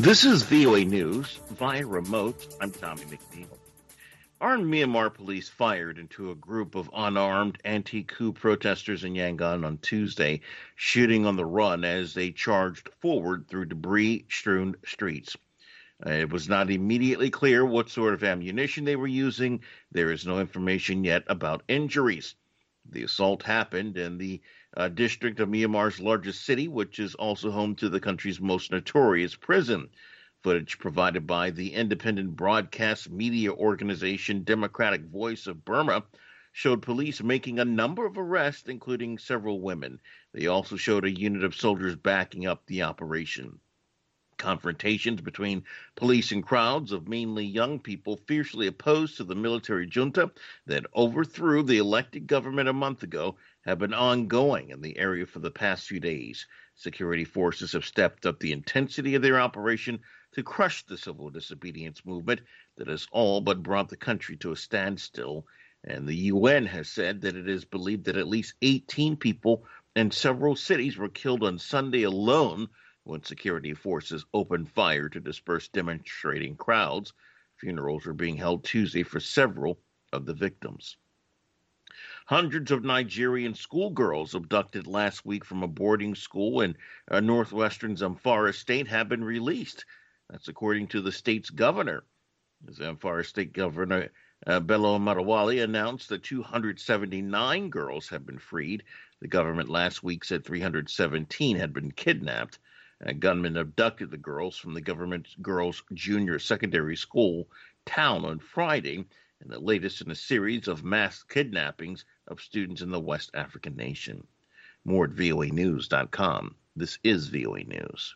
This is VOA News via remote. I'm Tommy McNeil. Armed Myanmar police fired into a group of unarmed anti-coup protesters in Yangon on Tuesday, shooting on the run as they charged forward through debris-strewn streets. It was not immediately clear what sort of ammunition they were using. There is no information yet about injuries. The assault happened in the district of Myanmar's largest city, which is also home to the country's most notorious prison. Footage provided by the independent broadcast media organization Democratic Voice of Burma showed police making a number of arrests, including several women. They also showed a unit of soldiers backing up the operation. Confrontations between police and crowds of mainly young people fiercely opposed to the military junta that overthrew the elected government a month ago have been ongoing in the area for the past few days. Security forces have stepped up the intensity of their operation to crush the civil disobedience movement that has all but brought the country to a standstill. And the UN has said that it is believed that at least 18 people in several cities were killed on Sunday alone when security forces opened fire to disperse demonstrating crowds. Funerals are being held Tuesday for several of the victims. Hundreds of Nigerian schoolgirls abducted last week from a boarding school in northwestern Zamfara state have been released. That's according to the state's governor. The Zamfara state governor Bello Marawali announced that 279 girls have been freed. The government last week said 317 had been kidnapped. Gunmen abducted the girls from the government's girls' junior secondary school town on Friday, and the latest in a series of mass kidnappings of students in the West African nation. More at voanews.com. This is VOA News.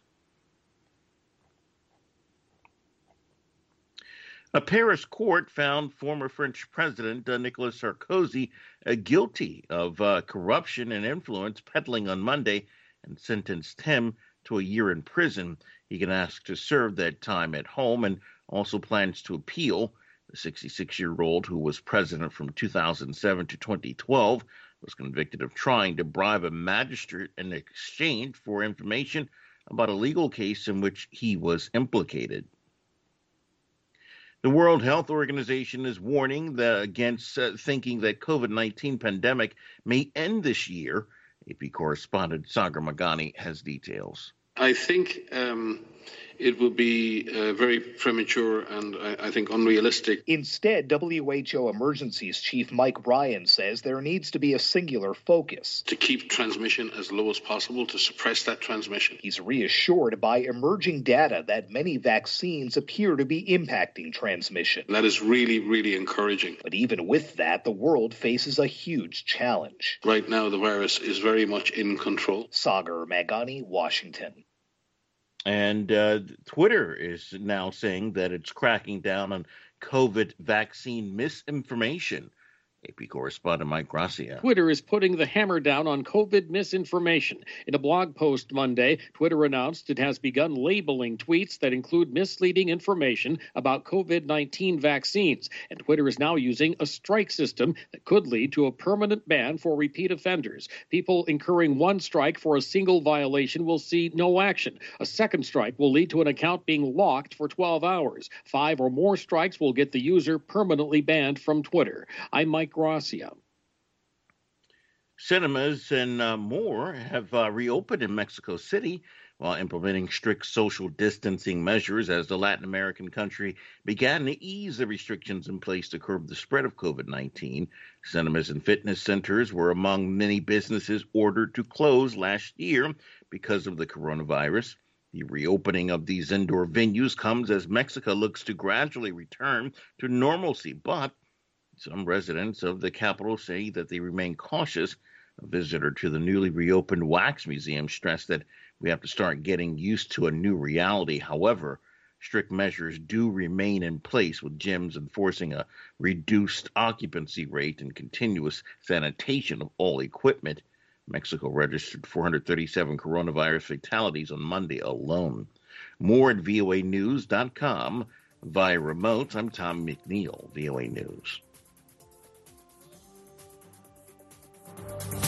A Paris court found former French President Nicolas Sarkozy guilty of corruption and influence peddling on Monday and sentenced him to a year in prison. He can ask to serve that time at home and also plans to appeal. The 66-year-old, who was president from 2007 to 2012, was convicted of trying to bribe a magistrate in exchange for information about a legal case in which he was implicated. The World Health Organization is warning against thinking that COVID-19 pandemic may end this year. AP correspondent Sagar Magani has details. I think it will be very premature and I think unrealistic. Instead, WHO Emergencies Chief Mike Ryan says there needs to be a singular focus. To keep transmission as low as possible, to suppress that transmission. He's reassured by emerging data that many vaccines appear to be impacting transmission. That is really, really encouraging. But even with that, the world faces a huge challenge. Right now, the virus is very much in control. Sagar Magani, Washington. And Twitter is now saying that it's cracking down on COVID vaccine misinformation. AP correspondent Mike Gracia. Twitter is putting the hammer down on COVID misinformation. In a blog post Monday, Twitter announced it has begun labeling tweets that include misleading information about COVID-19 vaccines. And Twitter is now using a strike system that could lead to a permanent ban for repeat offenders. People incurring one strike for a single violation will see no action. A second strike will lead to an account being locked for 12 hours. 5 or more strikes will get the user permanently banned from Twitter. I'm Mike Gracia. Cinemas and more have reopened in Mexico City while implementing strict social distancing measures as the Latin American country began to ease the restrictions in place to curb the spread of COVID-19. Cinemas and fitness centers were among many businesses ordered to close last year because of the coronavirus. The reopening of these indoor venues comes as Mexico looks to gradually return to normalcy, but some residents of the capital say that they remain cautious. A visitor to the newly reopened Wax Museum stressed that we have to start getting used to a new reality. However, strict measures do remain in place, with gyms enforcing a reduced occupancy rate and continuous sanitation of all equipment. Mexico registered 437 coronavirus fatalities on Monday alone. More at voanews.com. Via remote, I'm Tom McNeil, VOA News.